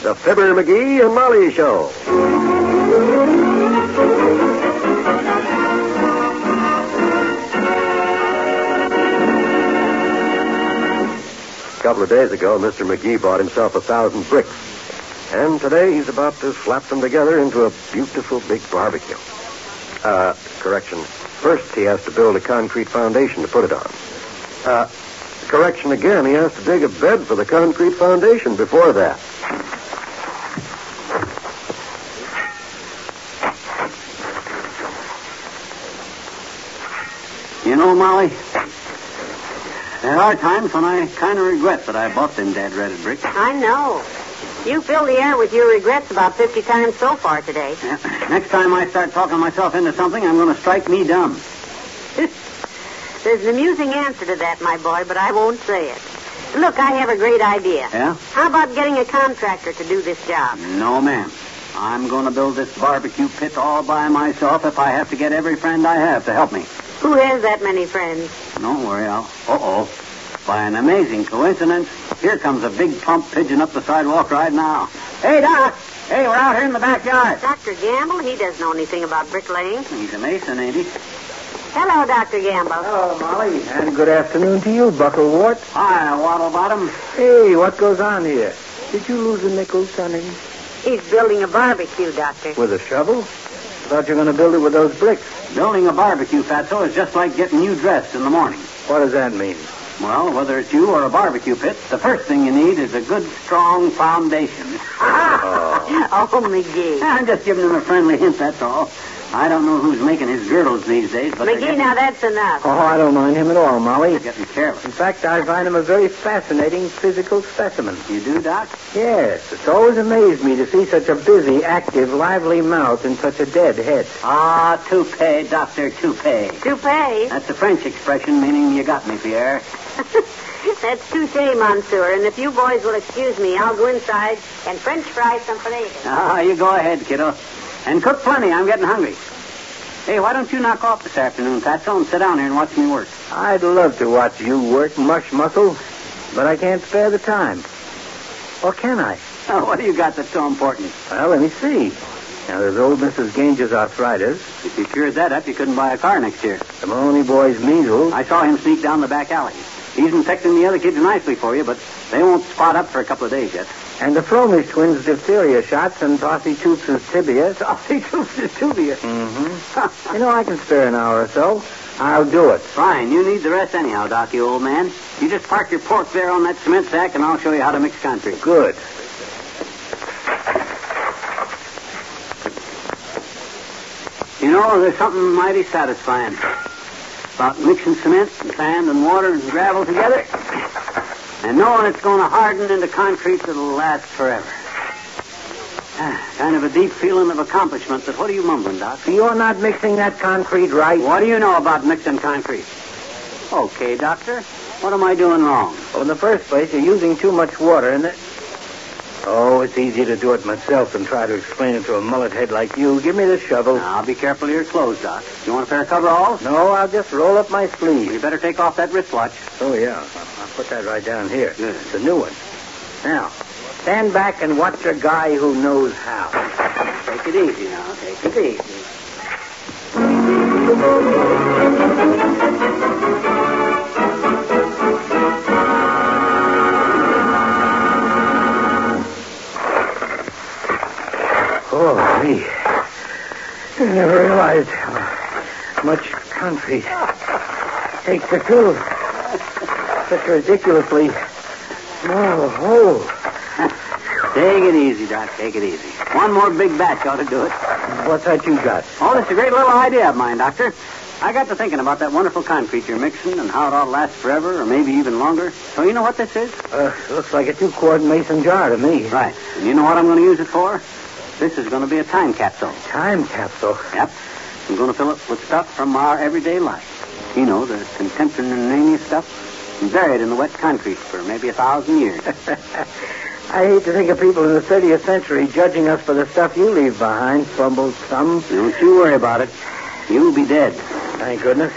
the Fibber, McGee, and Molly Show. A couple of days ago, Mr. McGee bought himself 1,000 bricks. And today he's about to slap them together into a beautiful big barbecue. Correction. First, he has to build a concrete foundation to put it on. Correction again. He has to dig a bed for the concrete foundation before that. You know, Molly, there are times when I kind of regret that I bought them dad-redded bricks. I know. You filled the air with your regrets about 50 times so far today. Yeah. Next time I start talking myself into something, I'm going to strike me dumb. There's an amusing answer to that, my boy, but I won't say it. Look, I have a great idea. Yeah? How about getting a contractor to do this job? No, ma'am. I'm going to build this barbecue pit all by myself if I have to get every friend I have to help me. Who has that many friends? Don't worry, Uh-oh. By an amazing coincidence, here comes a big plump pigeon up the sidewalk right now. Hey, Doc! Hey, we're out here in the backyard. Dr. Gamble? He doesn't know anything about bricklaying. He's a mason, ain't he? Hello, Dr. Gamble. Hello, Molly. And good afternoon to you, Bucklewart. Hi, Waddlebottom. Hey, what goes on here? Did you lose a nickel, Sonny? He's building a barbecue, Doctor. With a shovel? I thought you were going to build it with those bricks. Building a barbecue, Fatso, is just like getting you dressed in the morning. What does that mean? Well, whether it's you or a barbecue pit, the first thing you need is a good, strong foundation. Oh, McGee. I'm just giving him a friendly hint, that's all. I don't know who's making his girdles these days, but McGee, now that's enough. Oh, I don't mind him at all, Molly. You're getting careless. In fact, I find him a very fascinating physical specimen. You do, Doc? Yes, it's always amazed me to see such a busy, active, lively mouth and such a dead head. Ah, toupee, Dr. Toupee. Toupee? That's a French expression meaning you got me, Pierre. That's touché, Monsieur. And if you boys will excuse me, I'll go inside and French fry some potatoes. Ah, you go ahead, kiddo. And cook plenty. I'm getting hungry. Hey, why don't you knock off this afternoon, Fatso, and sit down here and watch me work? I'd love to watch you work, Mush Muscle, but I can't spare the time. Or can I? Oh, what do you got that's so important? Well, let me see. Now, there's old Mrs. Gange's arthritis. If you cured that up, you couldn't buy a car next year. The Mahoney boy's measles. I saw him sneak down the back alley. He's infecting the other kids nicely for you, but they won't spot up for a couple of days yet. And the Fromish twins' diphtheria shots and Bossy Toops' tibia. Bossy Toops' tibia? Mm-hmm. You know, I can spare an hour or so. I'll do it. Fine. You need the rest anyhow, Doc, you old man. You just park your pork there on that cement sack, and I'll show you how to mix concrete. Good. You know, there's something mighty satisfying about mixing cement and sand and water and gravel together and knowing it's going to harden into concrete that'll last forever. Kind of a deep feeling of accomplishment, but what are you mumbling, Doc? You're not mixing that concrete right. What do you know about mixing concrete? Okay, Doctor. What am I doing wrong? Well, in the first place, you're using too much water in it. Oh, it's easier to do it myself than try to explain it to a mullet head like you. Give me the shovel. Now, be careful of your clothes, Doc. You want a pair of coveralls? No, I'll just roll up my sleeve. You better take off that wristwatch. Oh, yeah. I'll put that right down here. Good. It's a new one. Now, stand back and watch a guy who knows how. Take it easy now. Take it easy. Oh, me. I never realized how much concrete takes to fill such a ridiculously small hole. Take it easy, Doc. Take it easy. One more big batch ought to do it. What's that you got? Oh, that's a great little idea of mine, Doctor. I got to thinking about that wonderful concrete you're mixing and how it ought to last forever or maybe even longer. So you know what this is? Looks like a 2-quart mason jar to me. Right. And you know what I'm going to use it for? This is going to be a time capsule. Time capsule? Yep. I'm going to fill it with stuff from our everyday life. You know, the contemporaneous stuff. And bury it in the wet concrete for maybe 1,000 years. I hate to think of people in the 30th century judging us for the stuff you leave behind, fumbled thumb. Don't you worry about it. You'll be dead. Thank goodness.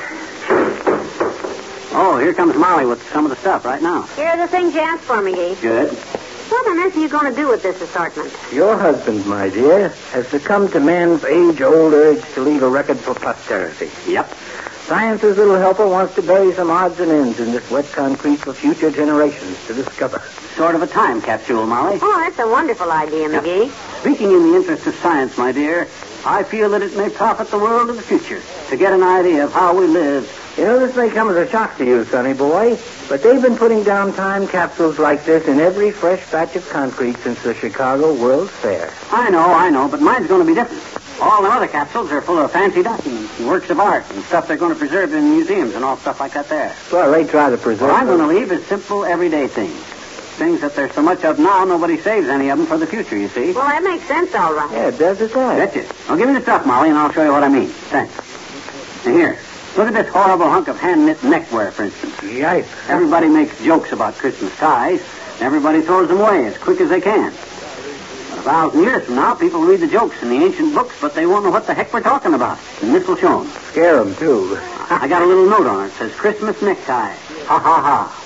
Oh, here comes Molly with some of the stuff right now. Here are the things you asked for, McGee. Good. What on earth are you you going to do with this assortment? Your husband, my dear, has succumbed to man's age-old urge to leave a record for posterity. Yep. Science's little helper wants to bury some odds and ends in this wet concrete for future generations to discover. Sort of a time capsule, Molly. Oh, that's a wonderful idea, McGee. Speaking in the interest of science, my dear, I feel that it may profit the world of the future to get an idea of how we live. You know, this may come as a shock to you, sonny boy, but they've been putting down time capsules like this in every fresh batch of concrete since the Chicago World's Fair. I know, but mine's going to be different. All the other capsules are full of fancy documents and works of art and stuff they're going to preserve in museums and all stuff like that there. Well, they try to preserve What I'm going to leave is simple, everyday things. Things that there's so much of now, nobody saves any of them for the future, you see. Well, that makes sense, all right. Yeah, does it that? Betcha. Well, give me the stuff, Molly, and I'll show you what I mean. Thanks. And here, look at this horrible hunk of hand-knit neckwear, for instance. Yikes. Everybody makes jokes about Christmas ties. Everybody throws them away as quick as they can. But 1,000 years from now, people read the jokes in the ancient books, but they won't know what the heck we're talking about. And this will show them. Scare them, too. I got a little note on it. It says, Christmas necktie. Ha, ha, ha.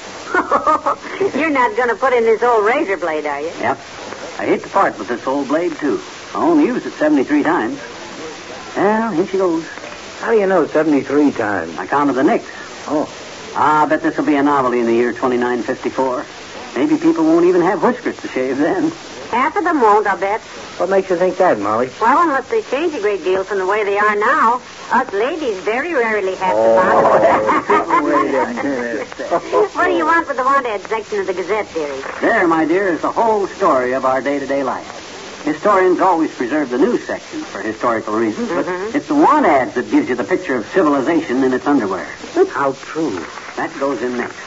You're not going to put in this old razor blade, are you? Yep. I hate to part with this old blade, too. I only used it 73 times. Well, here she goes. How do you know 73 times? I counted the nicks. Oh. I bet this will be a novelty in the year 2954. Maybe people won't even have whiskers to shave then. Half of them won't, I'll bet. What makes you think that, Molly? Well, unless they change a great deal from the way they are now. Us ladies very rarely have Oh, to wait a minute. What do you want for the wanted section of the Gazette, dearie? There, my dear, is the whole story of our day-to-day life. Historians always preserve the news section for historical reasons, but it's the want ads that gives you the picture of civilization in its underwear. How true. That goes in next.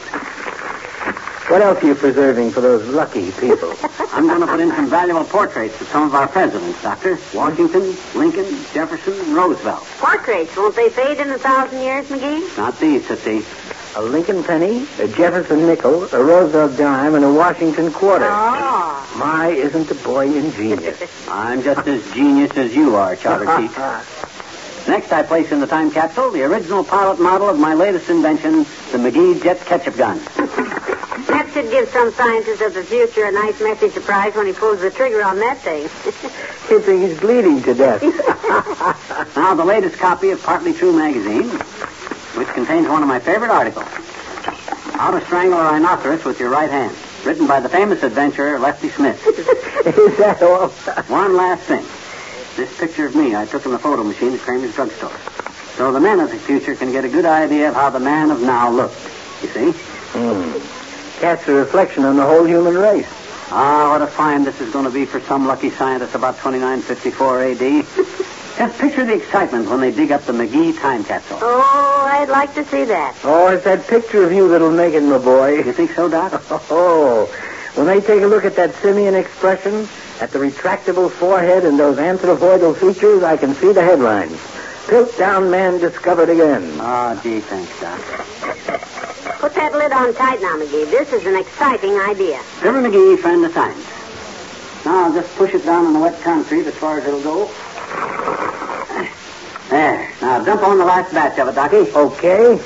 What else are you preserving for those lucky people? I'm going to put in some valuable portraits of some of our presidents, Doctor. Washington, Lincoln, Jefferson, and Roosevelt. Portraits, won't they fade in 1,000 years, McGee? Not these, Sissy. A Lincoln penny, a Jefferson nickel, a Roosevelt dime, and a Washington quarter. Oh. My, isn't the boy ingenious? I'm just as genius as you are, Chowder Cheek. Next, I place in the time capsule the original pilot model of my latest invention, the McGee Jet Ketchup Gun. That should give some scientist of the future a nice messy surprise when he pulls the trigger on that thing. He's bleeding to death. Now, the latest copy of Partly True magazine, which contains one of my favorite articles, How to Strangle a Rhinoceros with Your Right Hand, written by the famous adventurer Lefty Smith. Is that all? One last thing. This picture of me I took in the photo machine at Kramer's drugstore. So the men of the future can get a good idea of how the man of now looked. You see? Casts a reflection on the whole human race. Ah, what a find this is going to be for some lucky scientist about 2954 A.D. Just picture the excitement when they dig up the McGee time capsule. Oh, I'd like to see that. Oh, it's that picture of you that'll make it, my boy. You think so, Doc? Oh, when they take a look at that simian expression, at the retractable forehead and those anthropoidal features, I can see the headlines. Piltdown man discovered again. Oh, gee, thanks, Doc. Put that lid on tight now, McGee. This is an exciting idea. Trevor McGee, friend of science. Now, I'll just push it down on the wet concrete as far as it'll go. There. Now, dump on the last batch of it, Docky. Okay.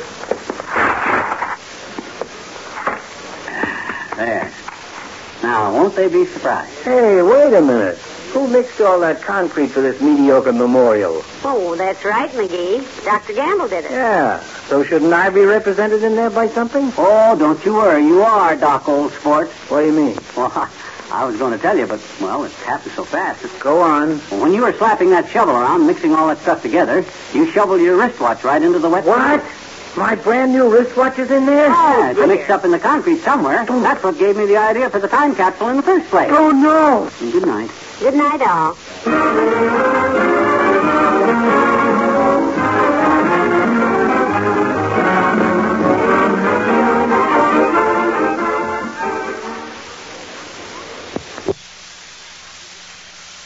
There. Now, won't they be surprised? Hey, wait a minute. Who mixed all that concrete for this mediocre memorial? Oh, that's right, McGee. Dr. Gamble did it. Yeah. So shouldn't I be represented in there by something? Oh, don't you worry. You are, Doc, old sport. What do you mean? Well, I was going to tell you, but, well, it happened so fast. Go on. Well, when you were slapping that shovel around, mixing all that stuff together, you shoveled your wristwatch right into the wet... What? My brand new wristwatch is in there? Yeah, it's mixed up in the concrete somewhere. That's what gave me the idea for the time capsule in the first place. Oh, no. Good night. Good night, all.